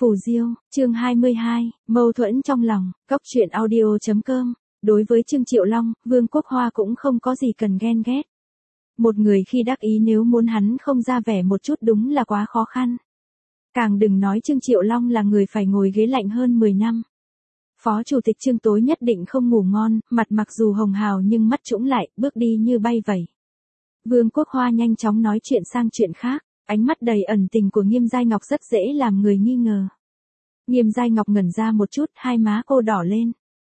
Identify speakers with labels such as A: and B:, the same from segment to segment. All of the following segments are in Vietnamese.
A: Phù Diêu, chương 22, mâu thuẫn trong lòng, Cóc truyện audio.com. Đối với Trương Triệu Long, Vương Quốc Hoa cũng không có gì cần ghen ghét. Một người khi đắc ý nếu muốn hắn không ra vẻ một chút đúng là quá khó khăn. Càng đừng nói Trương Triệu Long là người phải ngồi ghế lạnh hơn 10 năm. Phó Chủ tịch Trương tối nhất định không ngủ ngon, mặt mặc dù hồng hào nhưng mắt trũng lại, bước đi như bay vẩy. Vương Quốc Hoa nhanh chóng nói chuyện sang chuyện khác, ánh mắt đầy ẩn tình của Nghiêm Giai Ngọc rất dễ làm người nghi ngờ. Nghiêm Giai Ngọc ngẩn ra một chút, hai má cô đỏ lên.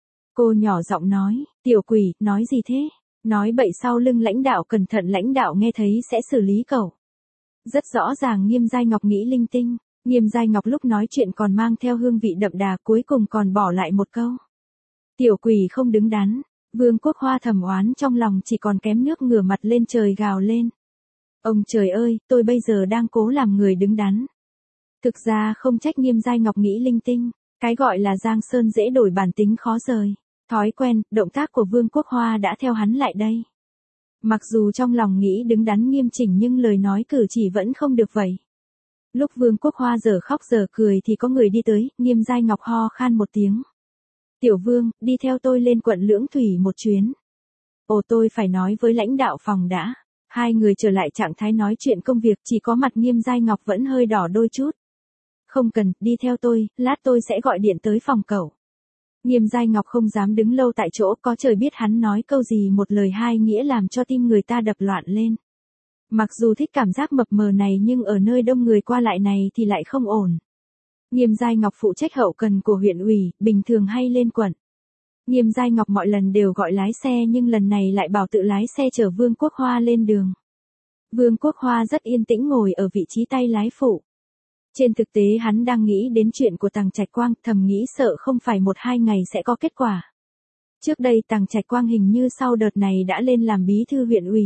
A: Cô nhỏ giọng nói, tiểu quỷ, nói gì thế? Nói bậy sau lưng lãnh đạo, cẩn thận lãnh đạo nghe thấy sẽ xử lý cậu. Rất rõ ràng Nghiêm Giai Ngọc nghĩ linh tinh. Nghiêm Giai Ngọc lúc nói chuyện còn mang theo hương vị đậm đà, cuối cùng còn bỏ lại một câu. Tiểu quỷ không đứng đắn. Vương Quốc Hoa thầm oán trong lòng, chỉ còn kém nước ngửa mặt lên trời gào lên. Ông trời ơi, tôi bây giờ đang cố làm người đứng đắn. Thực ra không trách Nghiêm Giai Ngọc nghĩ linh tinh, cái gọi là Giang Sơn dễ đổi bản tính khó rời. Thói quen, động tác của Vương Quốc Hoa đã theo hắn lại đây. Mặc dù trong lòng nghĩ đứng đắn nghiêm chỉnh nhưng lời nói cử chỉ vẫn không được vậy. Lúc Vương Quốc Hoa giờ khóc giờ cười thì có người đi tới, Nghiêm Giai Ngọc ho khan một tiếng. Tiểu Vương, đi theo tôi lên quận Lưỡng Thủy một chuyến. Ồ, tôi phải nói với lãnh đạo phòng đã. Hai người trở lại trạng thái nói chuyện công việc, chỉ có mặt Nghiêm Giai Ngọc vẫn hơi đỏ đôi chút. Không cần, đi theo tôi, lát tôi sẽ gọi điện tới phòng cậu. Nghiêm Giai Ngọc không dám đứng lâu tại chỗ, có trời biết hắn nói câu gì một lời hai nghĩa làm cho tim người ta đập loạn lên. Mặc dù thích cảm giác mập mờ này nhưng ở nơi đông người qua lại này thì lại không ổn. Nghiêm Giai Ngọc phụ trách hậu cần của huyện ủy, bình thường hay lên quận. Nghiêm Giai Ngọc mọi lần đều gọi lái xe nhưng lần này lại bảo tự lái xe chở Vương Quốc Hoa lên đường. Vương Quốc Hoa rất yên tĩnh ngồi ở vị trí tay lái phụ. Trên thực tế hắn đang nghĩ đến chuyện của Tằng Trạch Quang, thầm nghĩ sợ không phải 1-2 ngày sẽ có kết quả. Trước đây Tằng Trạch Quang hình như sau đợt này đã lên làm bí thư huyện ủy.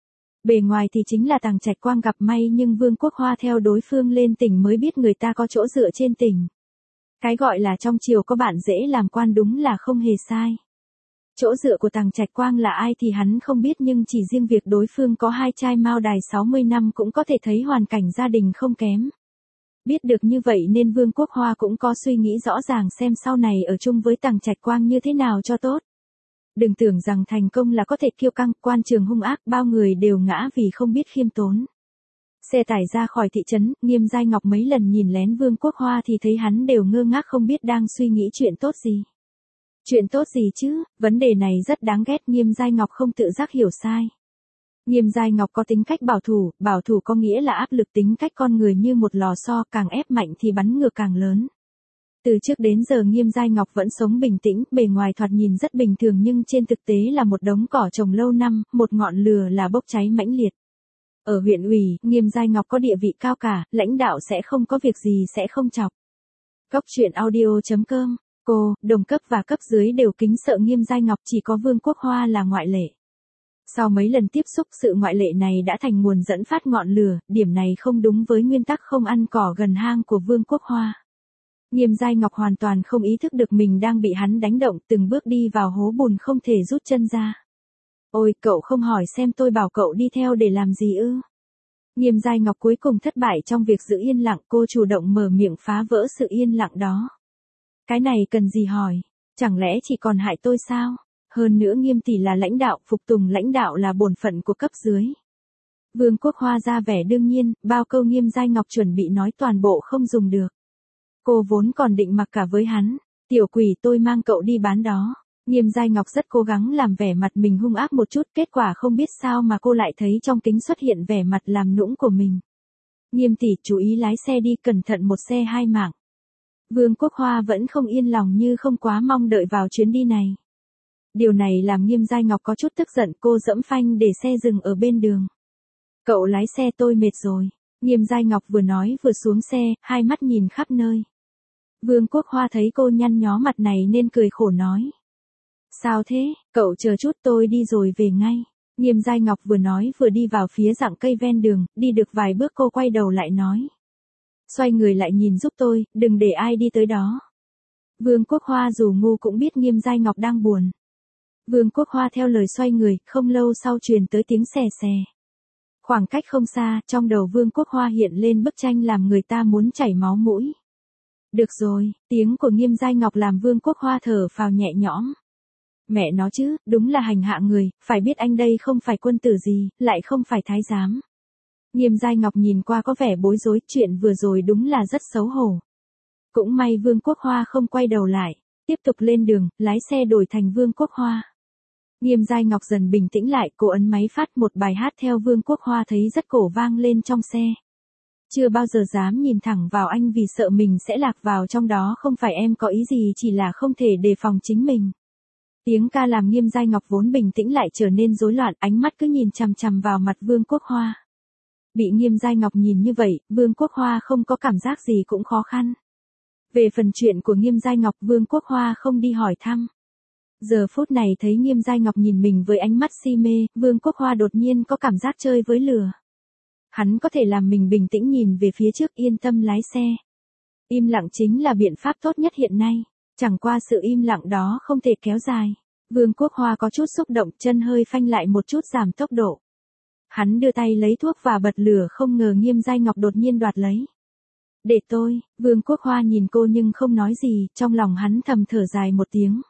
A: Bề ngoài thì chính là Tằng Trạch Quang gặp may nhưng Vương Quốc Hoa theo đối phương lên tỉnh mới biết người ta có chỗ dựa trên tỉnh. Cái gọi là trong triều có bạn dễ làm quan đúng là không hề sai. Chỗ dựa của Tằng Trạch Quang là ai thì hắn không biết nhưng chỉ riêng việc đối phương có hai trai mao đài 60 năm cũng có thể thấy hoàn cảnh gia đình không kém. Biết được như vậy nên Vương Quốc Hoa cũng có suy nghĩ rõ ràng xem sau này ở chung với Tằng Trạch Quang như thế nào cho tốt. Đừng tưởng rằng thành công là có thể kiêu căng, quan trường hung ác, bao người đều ngã vì không biết khiêm tốn. Xe tải ra khỏi thị trấn, Nghiêm Giai Ngọc mấy lần nhìn lén Vương Quốc Hoa thì thấy hắn đều ngơ ngác không biết đang suy nghĩ chuyện tốt gì. Chuyện tốt gì chứ, vấn đề này rất đáng ghét, Nghiêm Giai Ngọc không tự giác hiểu sai. Nghiêm Giai Ngọc có tính cách bảo thủ có nghĩa là áp lực, tính cách con người như một lò xo, càng ép mạnh thì bắn ngược càng lớn. Từ trước đến giờ Nghiêm Giai Ngọc vẫn sống bình tĩnh, bề ngoài thoạt nhìn rất bình thường nhưng trên thực tế là một đống cỏ trồng lâu năm, một ngọn lửa là bốc cháy mãnh liệt. Ở huyện ủy, Nghiêm Giai Ngọc có địa vị cao cả, lãnh đạo sẽ không có việc gì sẽ không chọc. Cóc truyện audio.com, cô, đồng cấp và cấp dưới đều kính sợ Nghiêm Giai Ngọc, chỉ có Vương Quốc Hoa là ngoại lệ. Sau mấy lần tiếp xúc, sự ngoại lệ này đã thành nguồn dẫn phát ngọn lửa, điểm này không đúng với nguyên tắc không ăn cỏ gần hang của Vương Quốc Hoa. Nghiêm Giai Ngọc hoàn toàn không ý thức được mình đang bị hắn đánh động, từng bước đi vào hố bùn không thể rút chân ra. Ôi, cậu không hỏi xem tôi bảo cậu đi theo để làm gì ư? Nghiêm Giai Ngọc cuối cùng thất bại trong việc giữ yên lặng, cô chủ động mở miệng phá vỡ sự yên lặng đó. Cái này cần gì hỏi, chẳng lẽ chỉ còn hại tôi sao? Hơn nữa Nghiêm tỷ là lãnh đạo, phục tùng lãnh đạo là bổn phận của cấp dưới. Vương Quốc Hoa ra vẻ đương nhiên, bao câu Nghiêm Giai Ngọc chuẩn bị nói toàn bộ không dùng được. Cô vốn còn định mặc cả với hắn, tiểu quỷ tôi mang cậu đi bán đó. Nghiêm Giai Ngọc rất cố gắng làm vẻ mặt mình hung ác một chút, kết quả không biết sao mà cô lại thấy trong kính xuất hiện vẻ mặt làm nũng của mình. Nghiêm tỷ chú ý lái xe đi, cẩn thận một xe hai mạng. Vương Quốc Hoa vẫn không yên lòng như không quá mong đợi vào chuyến đi này. Điều này làm Nghiêm Giai Ngọc có chút tức giận, cô giẫm phanh để xe dừng ở bên đường. Cậu lái xe tôi mệt rồi. Nghiêm Giai Ngọc vừa nói vừa xuống xe, hai mắt nhìn khắp nơi. Vương Quốc Hoa thấy cô nhăn nhó mặt này nên cười khổ nói. Sao thế, cậu chờ chút tôi đi rồi về ngay. Nghiêm Giai Ngọc vừa nói vừa đi vào phía rặng cây ven đường, đi được vài bước cô quay đầu lại nói. Xoay người lại nhìn giúp tôi, đừng để ai đi tới đó. Vương Quốc Hoa dù ngu cũng biết Nghiêm Giai Ngọc đang buồn. Vương Quốc Hoa theo lời xoay người, không lâu sau truyền tới tiếng xè xè. Khoảng cách không xa, trong đầu Vương Quốc Hoa hiện lên bức tranh làm người ta muốn chảy máu mũi. Được rồi, tiếng của Nghiêm Giai Ngọc làm Vương Quốc Hoa thở phào nhẹ nhõm. Mẹ nó chứ, đúng là hành hạ người, phải biết anh đây không phải quân tử gì, lại không phải thái giám. Nghiêm Giai Ngọc nhìn qua có vẻ bối rối, chuyện vừa rồi đúng là rất xấu hổ. Cũng may Vương Quốc Hoa không quay đầu lại, tiếp tục lên đường, lái xe đổi thành Vương Quốc Hoa. Nghiêm Giai Ngọc dần bình tĩnh lại, cô ấn máy phát một bài hát theo Vương Quốc Hoa thấy rất cổ vang lên trong xe. Chưa bao giờ dám nhìn thẳng vào anh vì sợ mình sẽ lạc vào trong đó, không phải em có ý gì, chỉ là không thể đề phòng chính mình. Tiếng ca làm Nghiêm Giai Ngọc vốn bình tĩnh lại trở nên rối loạn, ánh mắt cứ nhìn chằm chằm vào mặt Vương Quốc Hoa. Bị Nghiêm Giai Ngọc nhìn như vậy, Vương Quốc Hoa không có cảm giác gì cũng khó khăn. Về phần chuyện của Nghiêm Giai Ngọc, Vương Quốc Hoa không đi hỏi thăm. Giờ phút này thấy Nghiêm Giai Ngọc nhìn mình với ánh mắt si mê, Vương Quốc Hoa đột nhiên có cảm giác chơi với lửa. Hắn có thể làm mình bình tĩnh nhìn về phía trước, yên tâm lái xe. Im lặng chính là biện pháp tốt nhất hiện nay. Chẳng qua sự im lặng đó không thể kéo dài. Vương Quốc Hoa có chút xúc động, chân hơi phanh lại một chút giảm tốc độ. Hắn đưa tay lấy thuốc và bật lửa, không ngờ Nghiêm Giai Ngọc đột nhiên đoạt lấy. Để tôi, Vương Quốc Hoa nhìn cô nhưng không nói gì, trong lòng hắn thầm thở dài một tiếng.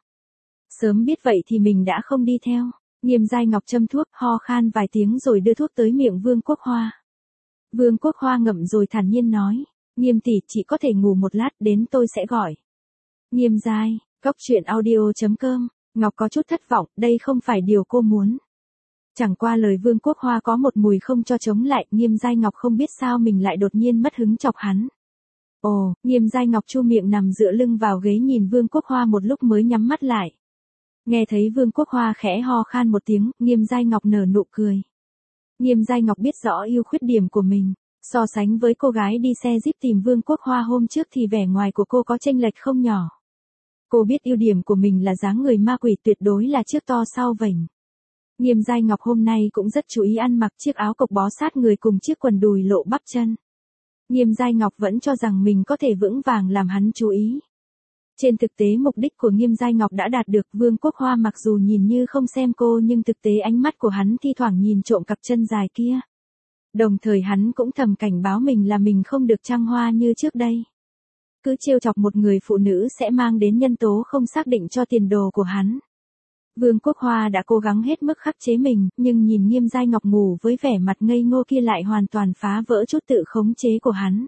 A: Sớm biết vậy thì mình đã không đi theo. Nghiêm Giai Ngọc châm thuốc, ho khan vài tiếng rồi đưa thuốc tới miệng Vương Quốc Hoa. Vương Quốc Hoa ngậm rồi thản nhiên nói, Nghiêm tỷ, chị có thể ngủ một lát, đến tôi sẽ gọi. Nghiêm Giai, Cóc Truyện Audio.com, Ngọc có chút thất vọng, đây không phải điều cô muốn. Chẳng qua lời Vương Quốc Hoa có một mùi không cho chống lại, Nghiêm Giai Ngọc không biết sao mình lại đột nhiên mất hứng chọc hắn. Ồ, Nghiêm Giai Ngọc chu miệng nằm dựa lưng vào ghế nhìn Vương Quốc Hoa một lúc mới nhắm mắt lại. Nghe thấy Vương Quốc Hoa khẽ ho khan một tiếng, Nghiêm Giai Ngọc nở nụ cười. Nghiêm Giai Ngọc biết rõ ưu khuyết điểm của mình. So sánh với cô gái đi xe Jeep tìm Vương Quốc Hoa hôm trước thì vẻ ngoài của cô có chênh lệch không nhỏ. Cô biết ưu điểm của mình là dáng người ma quỷ, tuyệt đối là trước to sau vểnh. Nghiêm Giai Ngọc hôm nay cũng rất chú ý ăn mặc, chiếc áo cộc bó sát người cùng chiếc quần đùi lộ bắp chân. Nghiêm Giai Ngọc vẫn cho rằng mình có thể vững vàng làm hắn chú ý. Trên thực tế mục đích của Nghiêm Giai Ngọc đã đạt được. Vương Quốc Hoa mặc dù nhìn như không xem cô nhưng thực tế ánh mắt của hắn thi thoảng nhìn trộm cặp chân dài kia. Đồng thời hắn cũng thầm cảnh báo mình là mình không được trăng hoa như trước đây. Cứ trêu chọc một người phụ nữ sẽ mang đến nhân tố không xác định cho tiền đồ của hắn. Vương Quốc Hoa đã cố gắng hết mức khắc chế mình, nhưng nhìn Nghiêm Giai Ngọc ngủ với vẻ mặt ngây ngô kia lại hoàn toàn phá vỡ chút tự khống chế của hắn.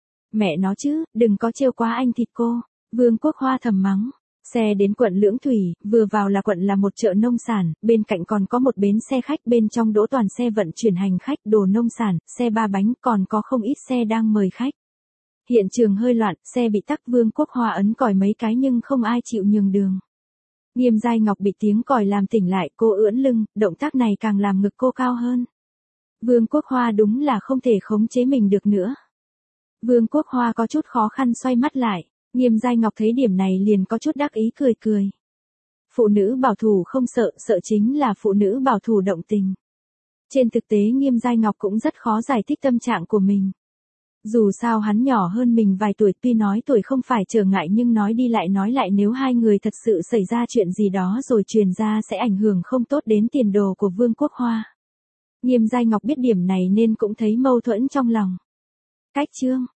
A: Mẹ nó chứ, đừng có trêu quá anh thịt cô. Vương Quốc Hoa thầm mắng. Xe đến quận Lưỡng Thủy, vừa vào là quận là một chợ nông sản, bên cạnh còn có một bến xe khách, bên trong đỗ toàn xe vận chuyển hành khách, đồ nông sản, xe ba bánh, còn có không ít xe đang mời khách. Hiện trường hơi loạn, xe bị tắc, Vương Quốc Hoa ấn còi mấy cái nhưng không ai chịu nhường đường. Nghiêm Giai Ngọc bị tiếng còi làm tỉnh lại, cô ưỡn lưng, động tác này càng làm ngực cô cao hơn. Vương Quốc Hoa đúng là không thể khống chế mình được nữa. Vương Quốc Hoa có chút khó khăn xoay mắt lại. Nghiêm Giai Ngọc thấy điểm này liền có chút đắc ý cười cười. Phụ nữ bảo thủ không sợ, sợ chính là phụ nữ bảo thủ động tình. Trên thực tế Nghiêm Giai Ngọc cũng rất khó giải thích tâm trạng của mình. Dù sao hắn nhỏ hơn mình vài tuổi, tuy nói tuổi không phải trở ngại nhưng nói đi lại nói lại nếu hai người thật sự xảy ra chuyện gì đó rồi truyền ra sẽ ảnh hưởng không tốt đến tiền đồ của Vương Quốc Hoa. Nghiêm Giai Ngọc biết điểm này nên cũng thấy mâu thuẫn trong lòng. Cách chương